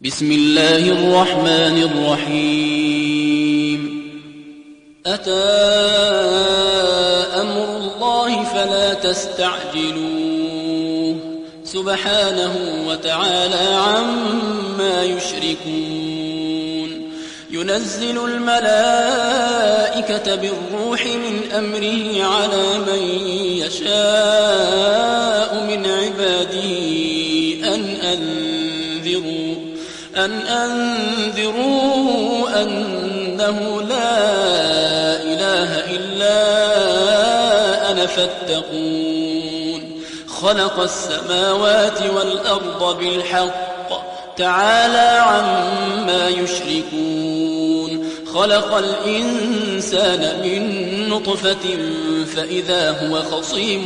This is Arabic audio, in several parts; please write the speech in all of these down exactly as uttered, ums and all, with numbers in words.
بسم الله الرحمن الرحيم أتى أمر الله فلا تستعجلوه سبحانه وتعالى عما يشركون ينزل الملائكة بالروح من أمره على من يشاء من عباده أن أنذروا أن أنذروا أنه لا إله إلا أنا فاتقون خلق السماوات والأرض بالحق تعالى عما يشركون خلق الإنسان من نطفة فإذا هو خصيم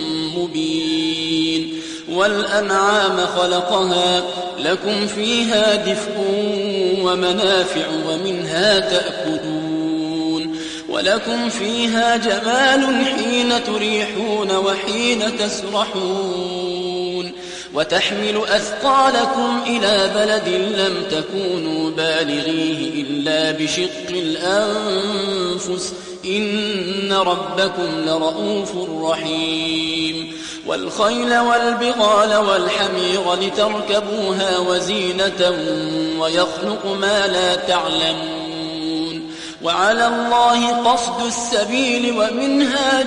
مبين والأنعام خلقها لكم فيها دفء ومنافع ومنها تأكلون ولكم فيها جمال حين تريحون وحين تسرحون وتحمل أثقالكم إلى بلد لم تكونوا بالغيه إلا بشق الأنفس إن ربكم لرؤوف رحيم والخيل والبغال والحمير لتركبوها وزينة ويخلق ما لا تعلمون وعلى الله قصد السبيل ومنها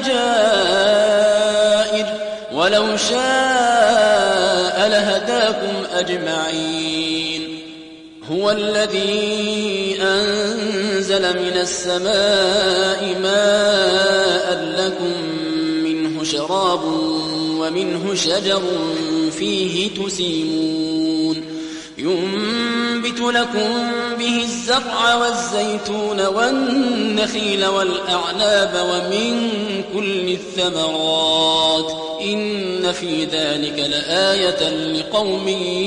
جائر ولو شاء لهداكم أجمعين هو الذي أنزل من السماء ماء لكم منه شراب ومنه شجر فيه تسيمون ينبت لكم به الزرع والزيتون والنخيل والأعناب ومن كل الثمرات إن في ذلك لآية لقوم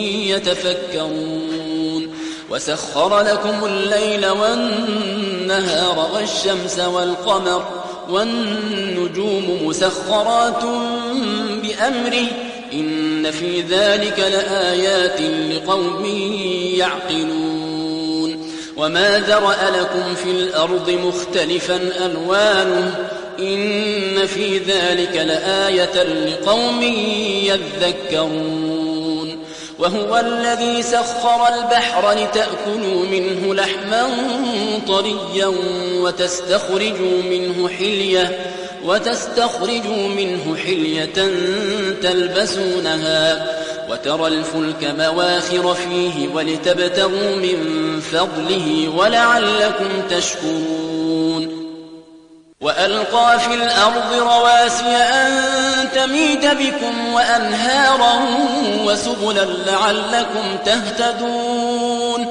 يتفكرون وسخر لكم الليل والنهار والشمس والقمر والنجوم مسخرات بأمره إن في ذلك لآيات لقوم يعقلون وما ذرأ لكم في الأرض مختلفا ألوانه إن في ذلك لآية لقوم يذكرون وهو الذي سخر البحر لتأكلوا منه لحما طريا وتستخرجوا منه حلية وتستخرجوا منه حلية تلبسونها وترى الفلك مواخر فيه ولتبتغوا من فضله ولعلكم تشكرون وألقى في الأرض رواسي أن تميد بكم وأنهارا وسبلا لعلكم تهتدون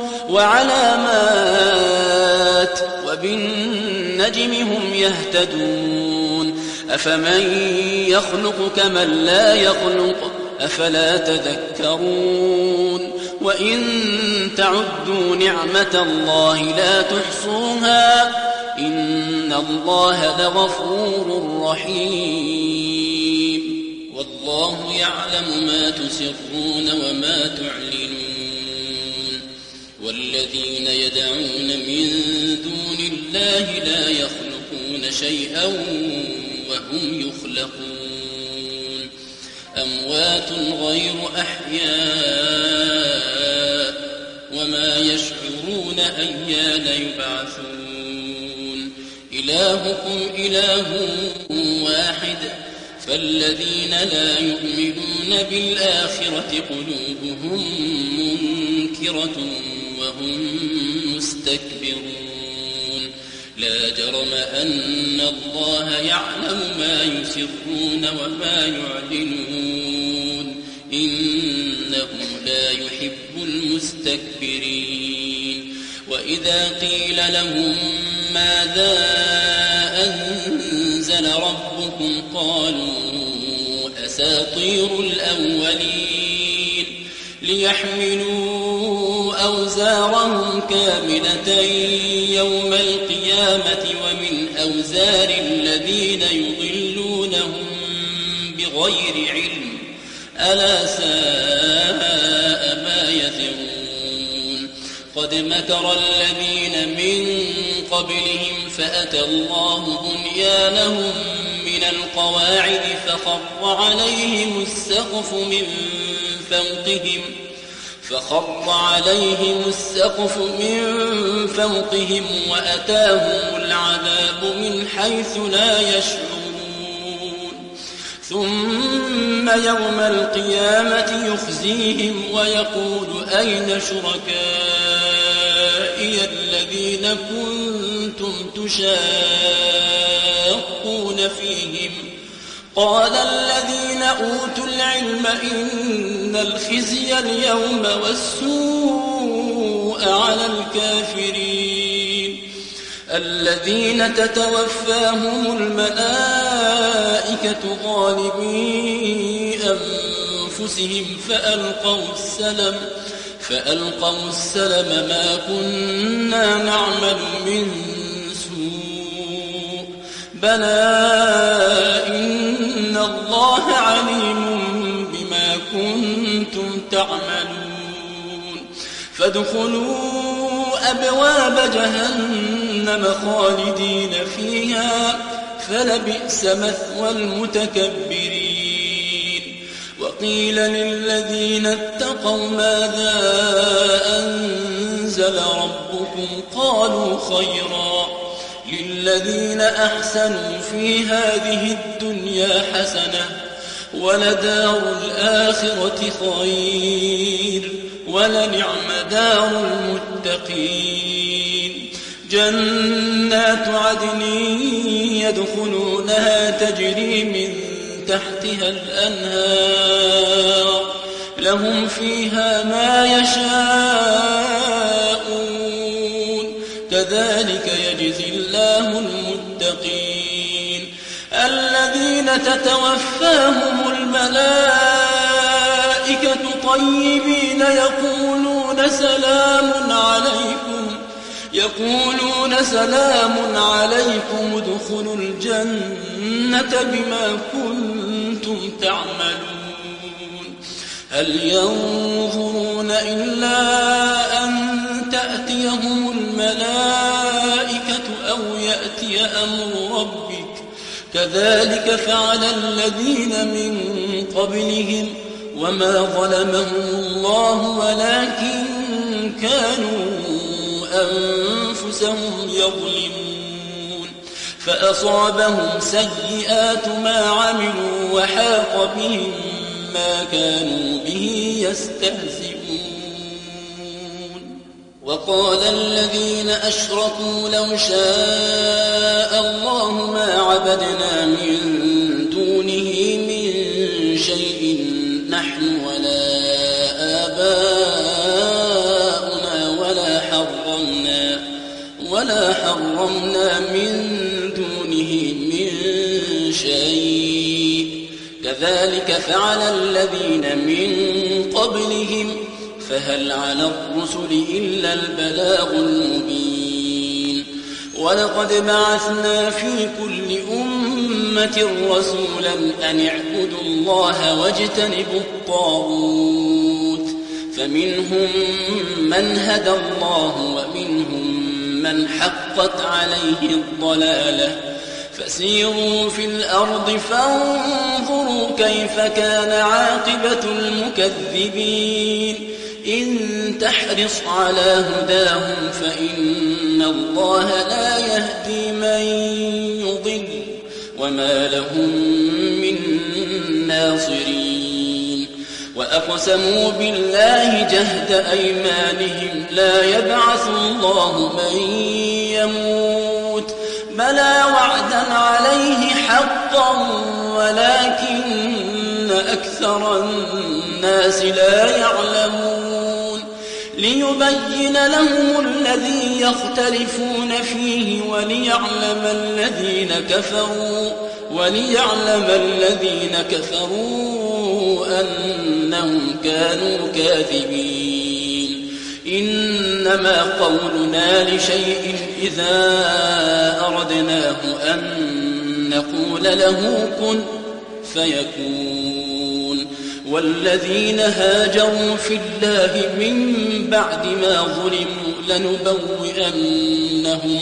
وعلامات وبالنجم هم يهتدون أفمن يخلق كمن لا يخلق أفلا تذكرون وإن تعدوا نعمة الله لا تحصوها إن الله لغفور رحيم والله يعلم ما تسرون وما تعلنون والذين يدعون من دون الله لا يخلقون شيئا وهم يخلقون أموات غير أحياء وما يشعرون أيان يبعثون إلهكم إله واحد فالذين لا يؤمنون بالآخرة قلوبهم منكرة وهم مستكبرون لا جرم أن الله يعلم ما يسرون وما يعلنون إنه لا يحب المستكبرين وإذا قيل لهم ماذا أنزل ربكم قالوا أساطير الأولين ليحملوا أوزارهم كاملة يوم القيامة ومن أوزار الذين يضلونهم بغير علم ألا ساء ما يزرون قد مكر الذين من قبلهم فأتى الله بنيانهم من القواعد فخر عليهم السقف من فوقهم فخر عليهم السقف من فوقهم وأتاهم العذاب من حيث لا يشعرون ثم يوم القيامة يخزيهم ويقول أين شركائي الذين كنتم تشاقون فيهم قال الذين أوتوا العلم إن الخزي اليوم والسوء على الكافرين الذين تتوفاهم الملائكة ظالمي أنفسهم فألقوا السلم فألقوا السلم ما كنا نعمل من سوء بلى إن الله عليم بما كنتم تعملون فادخلوا أبواب جهنم خالدين فيها فلبئس مثوى المتكبرين وقيل للذين اتقوا ماذا أنزل ربكم قالوا خيرا للذين أحسنوا في هذه الدنيا حسنة ولدار الآخرة خير ولنعم دار المتقين جنات عدن يدخلونها تجري من تحتها الأنهار لهم فيها ما يشاءون كذلك يجزي الله المتقين الذين تتوفاهم الملائكة طيبين يقولون سلام عليكم يقولون سلام عليكم ادخلوا الجنة بما كنتم تعملون هل ينظرون إلا أن تأتيهم الملائكة أو يأتي أمر ربك كذلك فعل الذين من قبلهم وما ظلمهم الله ولكن كانوا أنفسهم يظلمون فأصابهم سيئات ما عملوا وحاق بهم ما كانوا به يستهزئون وقال الذين أشركوا لو شاء الله ما عبدنا من دونه من شيء نحن ولا آباؤنا ولا حرمنا ولا حرمنا من دونه من شيء كذلك فعل الذين من قبلهم فهل على الرسل إلا البلاغ المبين ولقد بعثنا في كل أمة رسولا أن اعبدوا الله واجتنبوا الطاغوت فمنهم من هدى الله ومنهم من حقت عليه الضلالة فسيروا في الأرض فانظروا كيف كان عاقبة المكذبين إن تحرص على هداهم فإن الله لا يهدي من يضل وما لهم من ناصرين وأقسموا بالله جهد أيمانهم لا يبعث الله من يموت بلى وعدا عليه حقا ولكن أكثر الناس لا يعلمون ليبين لهم الذي يختلفون فيه وليعلم الذين كفروا وليعلم الذين كفروا أنهم كانوا كاذبين إنما قولنا لشيء إذا أردناه أن نقول له كن فيكون والذين هاجروا في الله من بعد ما ظلموا لنبوئنهم,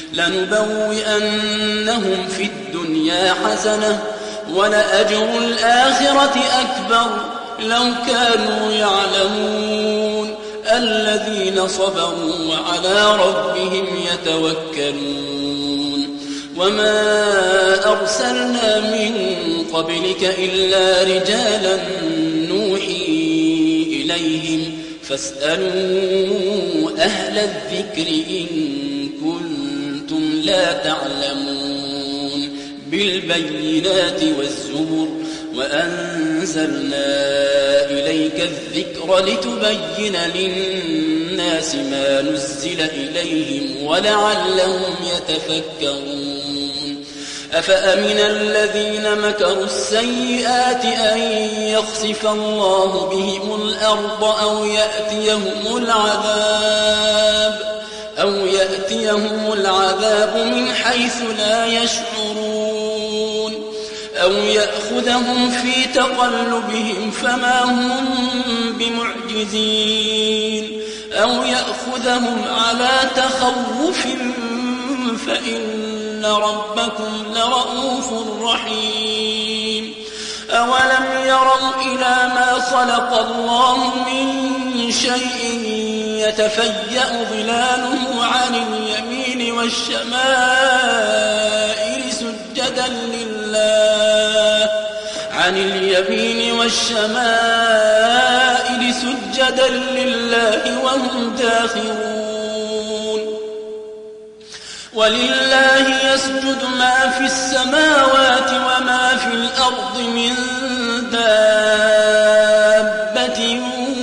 لنبوئنهم في الدنيا حسنة ولأجر الآخرة أكبر لو كانوا يعلمون الذين صبروا وعلى ربهم يتوكلون. وما أرسلنا من قبلك إلا رجالا نوحي إليهم فاسألوا أهل الذكر إن كنتم لا تعلمون بالبينات والزبر وأنزلنا إليك الذكر لتبين للناس ما نزل إليهم ولعلهم يتفكرون. أفأمن الذين مكروا السيئات أن يخسف الله بهم الأرض أو يأتيهم العذاب أو يأتيهم العذاب من حيث لا يشعرون أو يأخذهم في تقلبهم فما هم بمعجزين أو يأخذهم على تخوف فإن ربكم لرؤوف رحيم. أولم يروا إلى ما خلق الله من شيء يتفيأ ظلاله عن اليمين والشمائل سجدا لله عن اليمين والشمائل سجدا لله وهم داخرون. ولله يسجد ما في السماوات وما في الأرض من دابة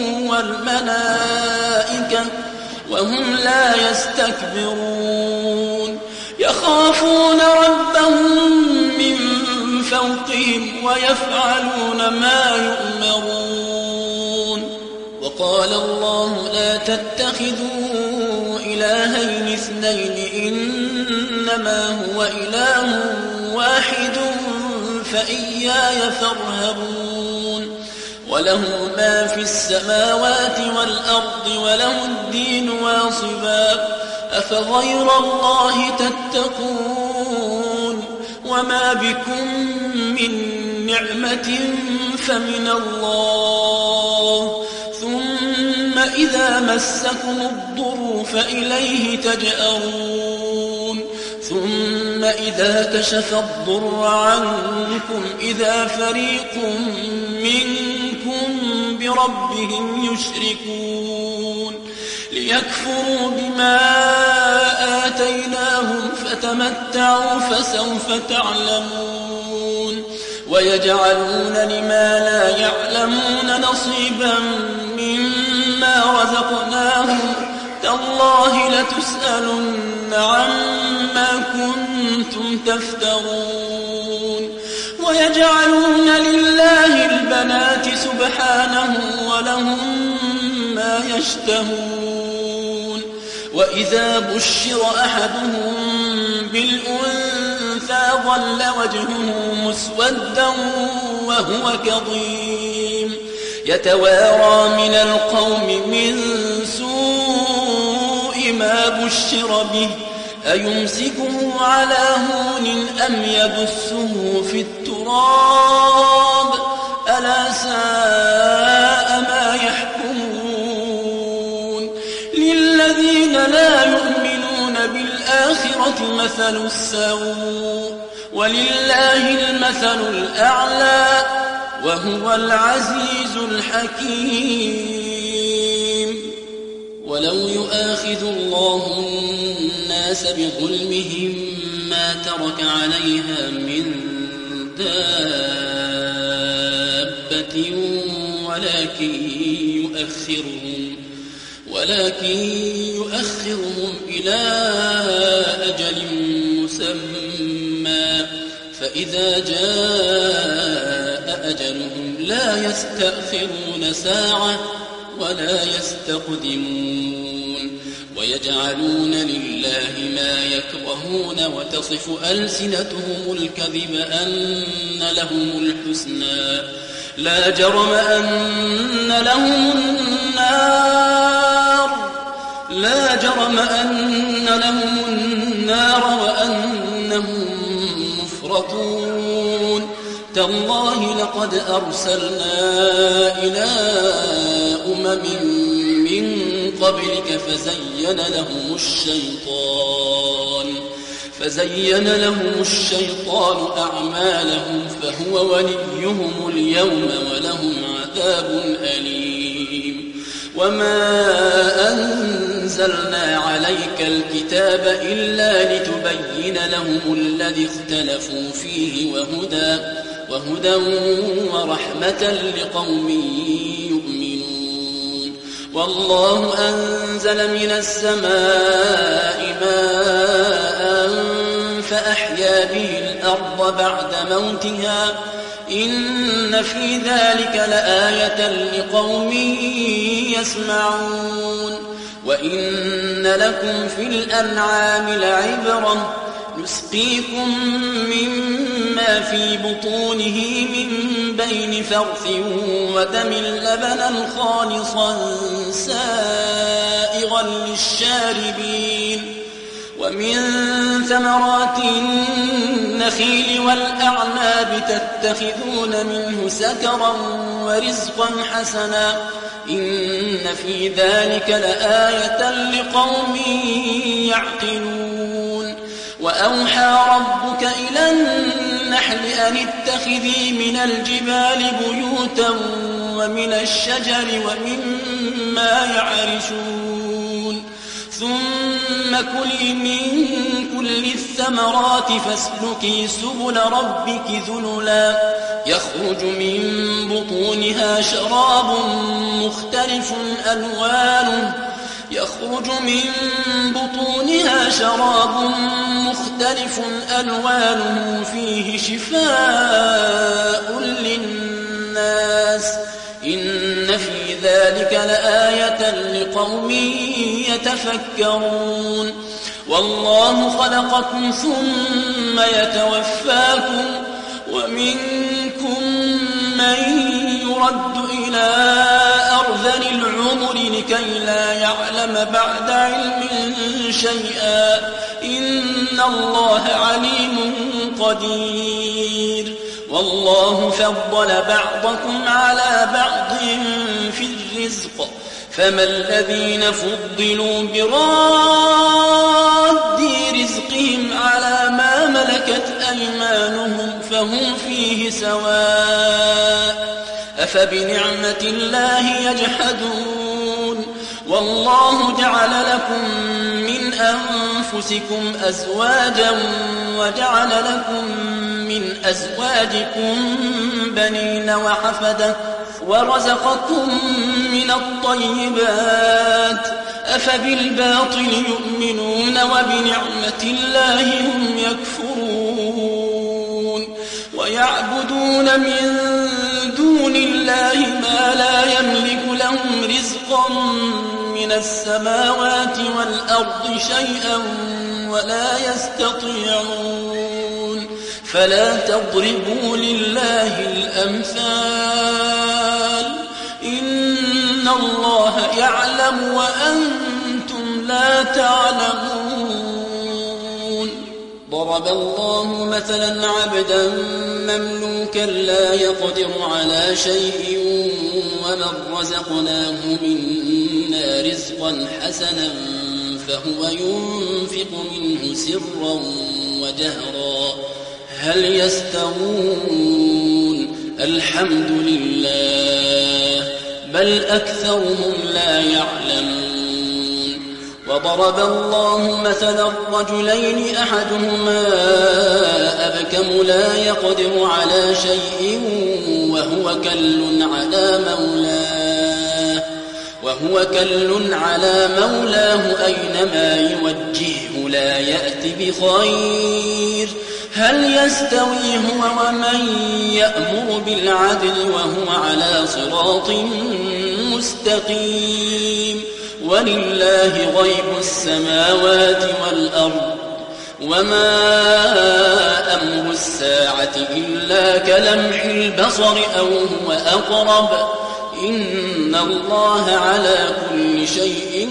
والملائكة وهم لا يستكبرون يخافون ربهم من فوقهم ويفعلون ما يؤمرون. وقال الله لا تتخذوا إلهين اثنين إنما هو إله واحد فإياي فارهبون. وله ما في السماوات والأرض وله الدين واصبا أفغير الله تتقون. وما بكم من نعمة فمن الله ثم إذا مسكم الضر فإليه تجأرون. ثم إذا كشف الضر عنكم إذا فريق منكم بربهم يشركون ليكفروا بما آتيناهم فتمتعوا فسوف تعلمون. ويجعلون لما لا يعلمون نصيبا مما رزقناهم تالله لتسألن عما كنتم تفترون. ويجعلون لله البنات سبحانه ولهم ما يشتهون. وإذا بشر أحدهم بالأنثى ظل وجهه مسودا وهو كظيم يتوارى من القوم من سوء ما بشر به أيمسكه على هون أم يدسه في التراب ألا ساء ما يحكمون. للذين لا يؤمنون بالآخرة مثل السوء ولله المثل الأعلى وهو العزيز الحكيم. ولو يؤاخذ الله الناس بظلمهم ما ترك عليها من دابة ولكن يؤخرهم ولكن يؤخرهم إلى أجل مسمى فإذا جاء أجلهم لا يستأخرون ساعة ولا يستقدمون. ويجعلون لله ما يكرهون وتصف ألسنتهم الكذب أن لهم الحسنى لا جرم أن لهم النار لا جرم أن لهم النار وأنهم مفرطون تالله لقد أرسلنا إلى أمم من قبلك فزين لهم الشيطان فزين لهم الشيطان أعمالهم فهو وليهم اليوم ولهم عذاب أليم وما أنزلنا عليك الكتاب إلا لتبين لهم الذي اختلفوا فيه وهدى, وهدى ورحمة لقوم يؤمنون والله أنزل من السماء ماء فأحيا به الأرض بعد موتها إن في ذلك لآية لقوم يسمعون وإن لكم في الأنعام لعبرة نسقيكم مما في بطونه من بين فرث ودم لبنا خالصا سائغا للشاربين ومن ثمرات النخيل والأعناب تتخذون منه سكرا ورزقا حسنا إن في ذلك لآية لقوم يعقلون وأوحى ربك إلى النحل أن اتخذي من الجبال بيوتا ومن الشجر ومما يعرشون ثم كلي من كل الثمرات فاسلكي سبل ربك ذللا يخرج من بطونها شراب مختلف ألوانه يخرج من بطونها شراب مختلف ألوانه فيه شفاء للناس إن في ذلك لآية لقوم يتفكرون والله خلقكم ثم يتوفاكم ومنكم من يرد إلى أرذل العمر لكي لا يعلم بعد علم شيئا إن الله عليم قدير والله فضل بعضكم على بعض في الرزق فما الذين فضلوا براد رزقهم على ما ملكت أيمانهم فهم فيه سواء أفبنعمة الله يجحدون والله جعل لكم من أنفسكم أزواجا وجعل لكم من أزواجكم بنين وحفدة ورزقكم من الطيبات أفبالباطل يؤمنون وبنعمة الله هم يكفرون ويعبدون من دون الله ما لا يملك لهم رزقا من السماوات والأرض شيئا ولا يستطيعون فلا تضربوا لله الأمثال إن الله يعلم وأنتم لا تعلمون ضرب الله مثلا عبدا مملوكا لا يقدر على شيء ومن رزقناه منا رزقا حسنا فهو ينفق منه سرا وجهرا هل يستوون الحمد لله بل أكثرهم لا يعلمون وضرب الله مثلا رجلين أحدهما أبكم لا يقدر على شيء وهو كل على مولاه وهو كل على مولاه أينما يوجهه لا يأتي بخير هل يستوي هو ومن يأمر بالعدل وهو على صراط مستقيم ولله غيب السماوات والأرض وما أمر الساعة إلا كلمح البصر أو هو أقرب إن الله على كل شيء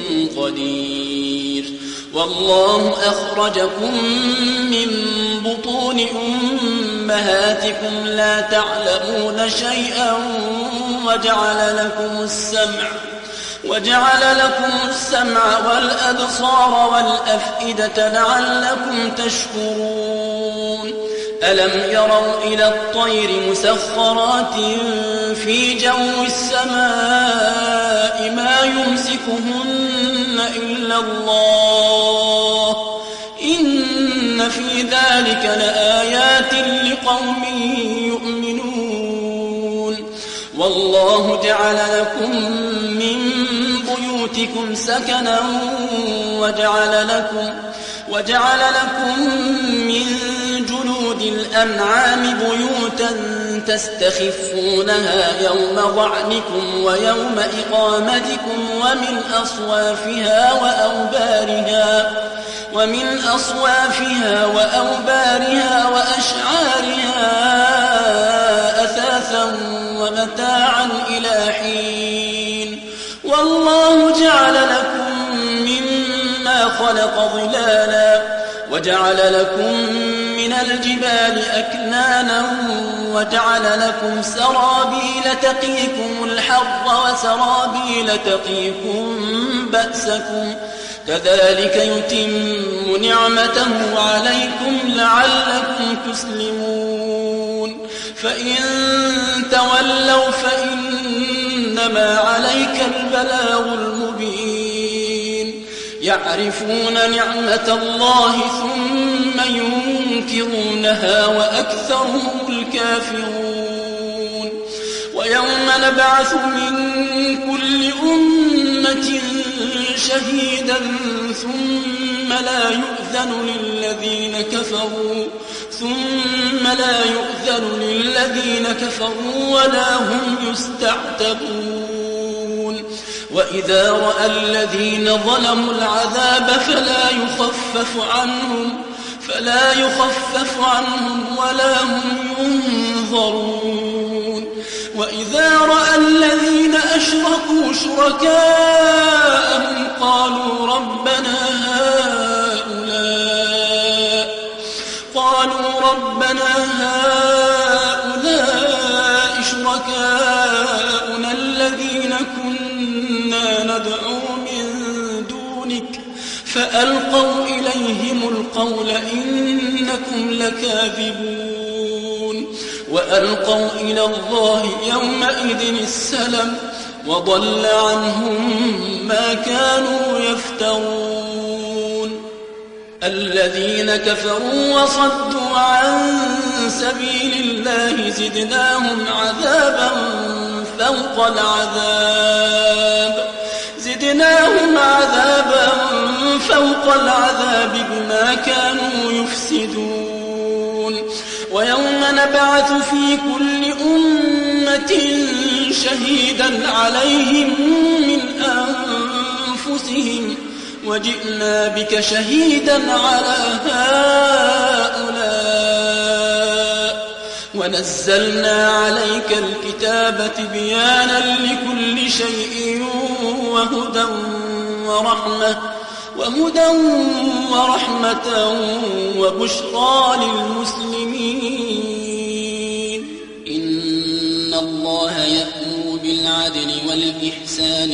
قدير والله أخرجكم من بطون أمهاتكم لا تعلمون شيئا وجعل لكم السمع وجعل لكم السمع والأبصار والأفئدة لعلكم تشكرون ألم يروا إلى الطير مسخرات في جو السماء ما يمسكهن إلا الله إن في ذلك لآيات لقوم يؤمنون والله جعل لكم من بيوتكم سكنا وجعل لكم وجعل لكم من جلود الأنعام بيوتا تستخفونها يوم ظعنكم ويوم إقامتكم ومن أصوافها وأوبارها ومن أصوافها وأوبارها وأشعارها أثاثا ومتاعا إلى حين والله جعل لكم مما خلق ظلالا وجعل لكم من الجبال أكنانا وجعل لكم سرابيل تقيكم الحر وسرابيل تقيكم بأسكم كذلك يتم نعمته عليكم لعلكم تسلمون فإن تولوا فإنما عليك البلاغ المبين يعرفون نعمة الله ثم ينكرونها وأكثرهم الكافرون ويوم نبعث من كل أمة شهيدا ثم لا يؤذن للذين كفروا ثم لا يؤذن للذين كفروا ولا هم يستعتبون وإذا رأى الذين ظلموا العذاب فلا يخفف عنهم فلا يخفف عنهم ولا هم ينظرون وإذا رأى الذين أشركوا شركاءهم قالوا ربنا هؤلاء قالوا ربنا هؤلاء شركاؤنا الذين كنا ندعو من دونك فألقوا إليهم القول إنكم لكاذبون وألقوا إلى الله يومئذ السلم وضل عنهم ما كانوا يفترون الذين كفروا وصدوا عن سبيل الله زدناهم عذابا فوق العذاب زدناهم عذابا فوق العذاب بما كانوا يفسدون ويوم نبعث في كل أمة شهيدا عليهم من أنفسهم وجئنا بك شهيدا على هؤلاء ونزلنا عليك الكتاب بيانا لكل شيء وهدى ورحمة وهدى ورحمة وبشرى للمسلمين إن الله يأمر بالعدل والإحسان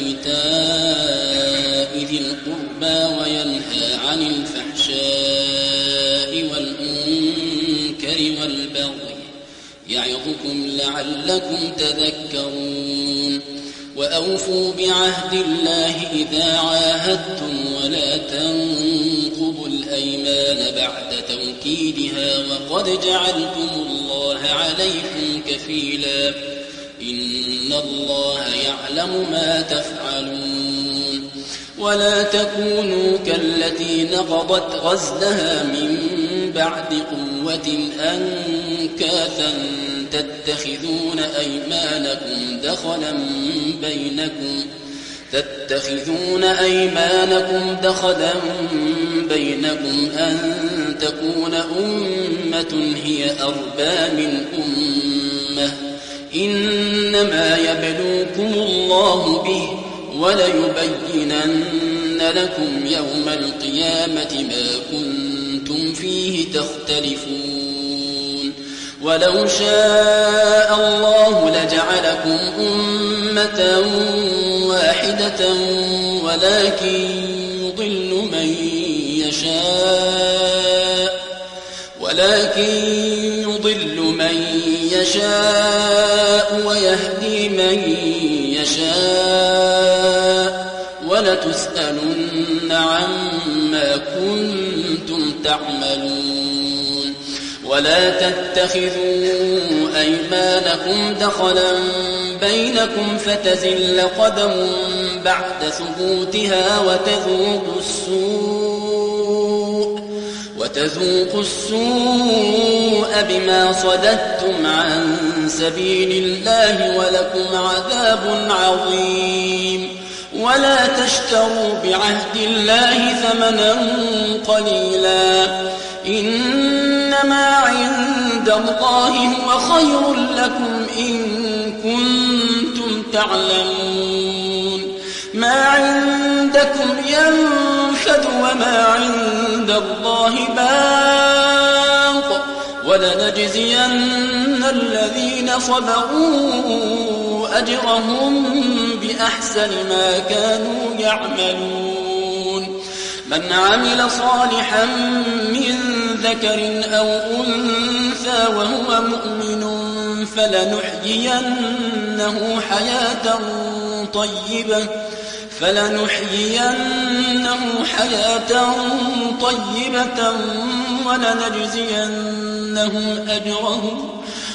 وإيتاء ذي القربى وينهى عن الفحشاء والمنكر والبغي يعظكم لعلكم تذكرون وأوفوا بعهد الله إذا عاهدتم ولا تنقضوا الأيمان بعد توكيدها وقد جعلتم الله عليكم كفيلا إن الله يعلم ما تفعلون ولا تكونوا كالتي نقضت غزلها من بعد قوة أنكاثا تتخذون أيمانكم دخلا بينكم تتخذون أيمانكم دخلا بينكم أن تكون أمة هي أربى من أمة إنما يبلوكم الله به وليبينن لكم يوم القيامة ما كنتم فيه تختلفون ولو شاء الله لجعلكم أمة واحدة ولكن يضل من يشاء ولكن يضل من يشاء ويهدي من يشاء ولتسألن عما كنتم تعملون ولا تتخذوا أيمانكم دخلا بينكم فتزل قدم بعد ثبوتها وتذوقوا السوء وتذوقوا السوء بما صددتم عن سبيل الله ولكم عذاب عظيم ولا تشتروا بعهد الله ثمنا قليلا إنما عند الله هو خير لكم إن كنتم تعلمون ما عندكم ينفد وما عند الله باق ولنجزين الذين صبروا أجرهم بأحسن ما كانوا يعملون من عمل صالحا من ذكر أو أنثى وهو مؤمن فلنحيينه حياة طيبة فلنحيينه حياة طيبة ولنجزينهم أجرهم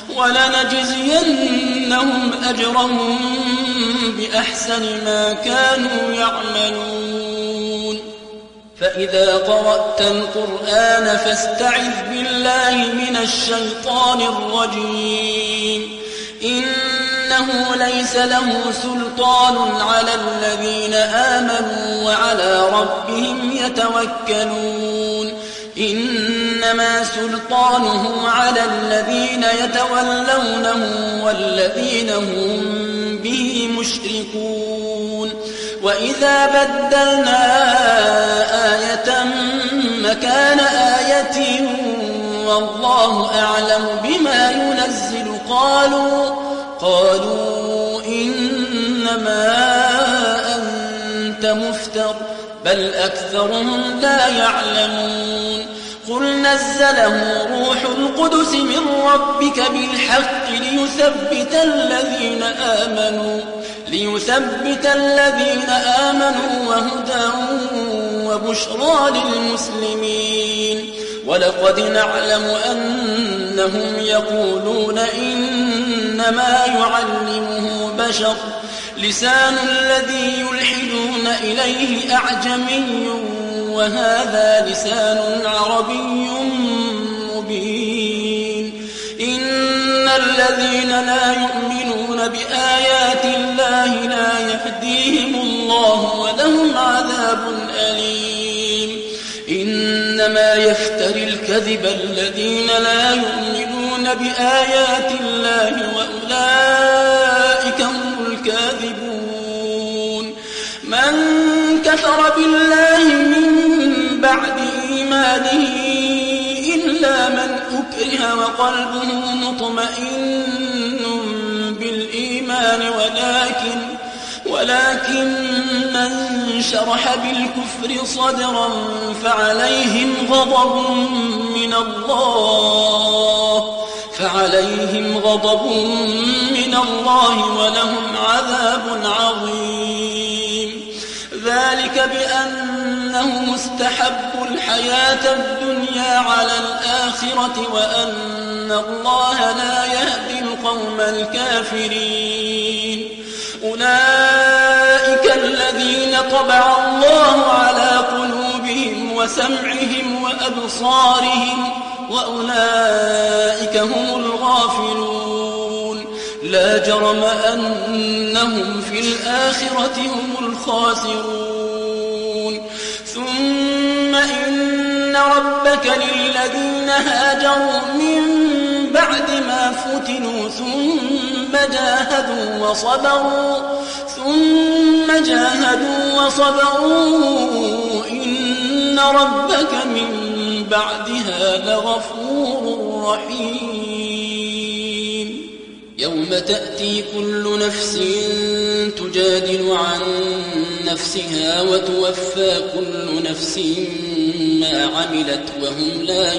ولنجزينهم أجرهم بأحسن ما كانوا يعملون فإذا قرأت القرآن فاستعذ بالله من الشيطان الرجيم إنه ليس له سلطان على الذين آمنوا وعلى ربهم يتوكلون إنما سلطانه على الذين يتولونه والذين هم به مشركون وإذا بدلنا آية مكان آية والله أعلم بما ينزل قالوا قالوا إنما أنت مفتر بل أكثرهم لا يعلمون قل نزله روح القدس من ربك بالحق ليثبت الذين آمنوا ليثبت الذين آمنوا وهدى وبشرى للمسلمين ولقد نعلم أنهم يقولون إنما يعلمه بشر لسان الذي يلحدون إليه أعجمي وهذا لسان عربي مبين إن الذين لا يؤمنون بآيات الله لا يهديهم الله ولهم عذاب أليم إنما يفتري الكذب الذين لا يؤمنون بآيات الله وأولئك هم الكاذبون من كفر بالله من بعد إيمانه إلا من أكره وقلبه مطمئن بالإيمان ولكن ولكن من شرح بالكفر صدرا فعليهم غضب من الله فعليهم غضب من الله ولهم عذاب عظيم ذلك بأنه استحبوا الحياة الدنيا على الآخرة وأن الله لا يهدي القوم الكافرين أولئك الذين طبع الله على قلوبهم وسمعهم وأبصارهم وأولئك هم الغافلون لا جرم أنهم في الآخرة هم الخاسرون ثم إن ربك للذين هاجروا من بعد ما فتنوا ثم جاهدوا وصبروا ثم جاهدوا وصبروا إن ربك من بعدها لغفور رحيم يوم تأتي كل نفس تجادل عن نفسها وتوفى كل نفس ما عملت وهم لا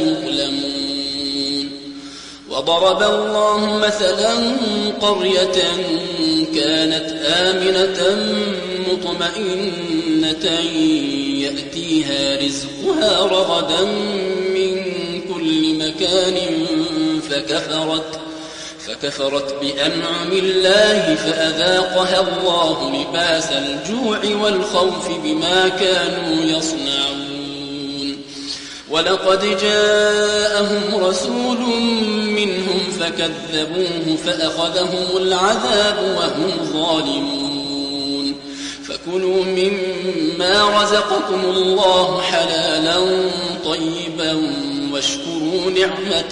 يظلمون وضرب الله مثلا قرية كانت آمنة مطمئنة يأتيها رزقها رغدا من كل مكان فكفرت فكفرت بأنعم الله فأذاقها الله لباس الجوع والخوف بما كانوا يصنعون ولقد جاءهم رسول منهم فكذبوه فأخذهم العذاب وهم ظالمون فكلوا مما رزقكم الله حلالا طيبا واشكروا نعمة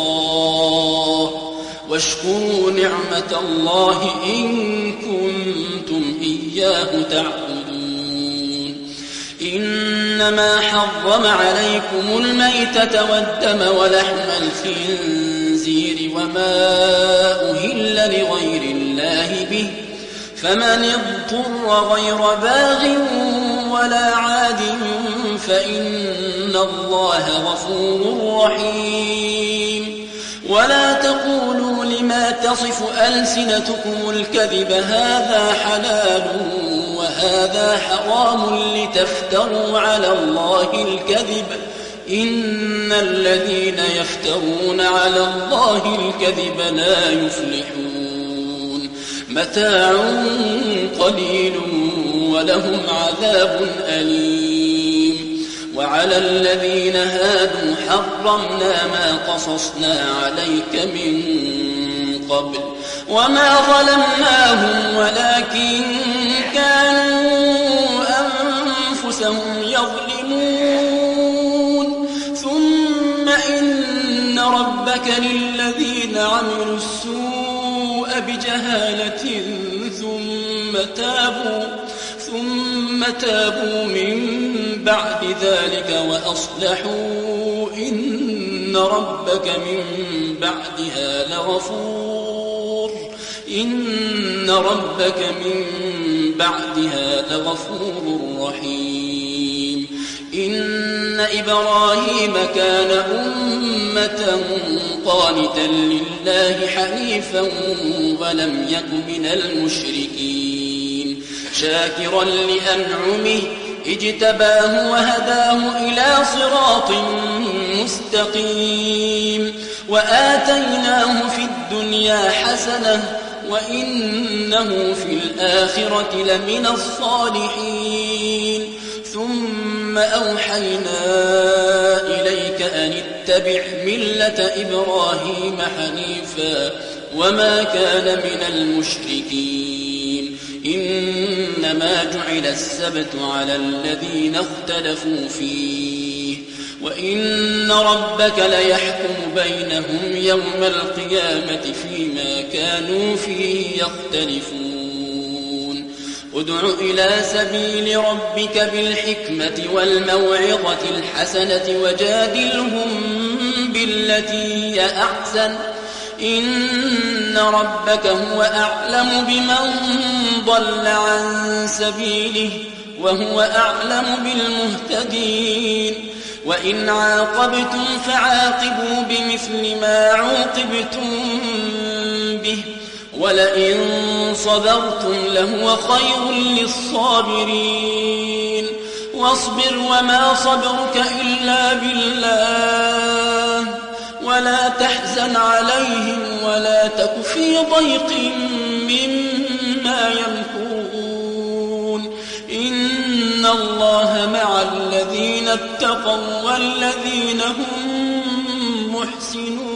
الله واشكروا نعمة الله إن كنتم إياه تعبدون إنما حرم عليكم الميتة والدم ولحم الخنزير وما أهل لغير الله به فمن اضطر غير باغ ولا عاد فإن الله غفور رحيم ولا تقولوا لما تصف ألسنتكم الكذب هذا حلال وهذا حرام لتفتروا على الله الكذب إن الذين يفترون على الله الكذب لا يفلحون متاع قليل ولهم عذاب أليم وعلى الذين هادوا حرمنا ما قصصنا عليك من قبل وما ظلمناهم ولكن كانوا أنفسهم يظلمون ثم إن ربك للذين عملوا السوء بجهالة ثم تابوا ثم تابوا من بعد ذلك وأصلحوا إن ربك من بعدها لغفور إن ربك من بعدها لغفور رحيم إن إبراهيم كان أمة قانتا لله حنيفا ولم يك من المشركين شاكرا لأنعمه اجتباه وهداه إلى صراط مستقيم وآتيناه في الدنيا حسنة وإنه في الآخرة لمن الصالحين ثم أوحينا إليك أن اتبع ملة إبراهيم حنيفا وما كان من المشركين إنما جعل السبت على الذين اختلفوا فيه وإن ربك ليحكم بينهم يوم القيامة فيما كانوا فيه يختلفون ادع إلى سبيل ربك بالحكمة والموعظة الحسنة وجادلهم بالتي هي أحسن إن ربك هو أعلم بمن ضل عن سبيله وهو أعلم بالمهتدين وإن عاقبتم فعاقبوا بمثل ما عوقبتم به ولئن صبرتم لهو خير للصابرين واصبر وما صبرك إلا بالله ولا تحزن عليهم ولا تك في ضيق مما يمكرون إن الله مع الذين اتقوا والذين هم محسنون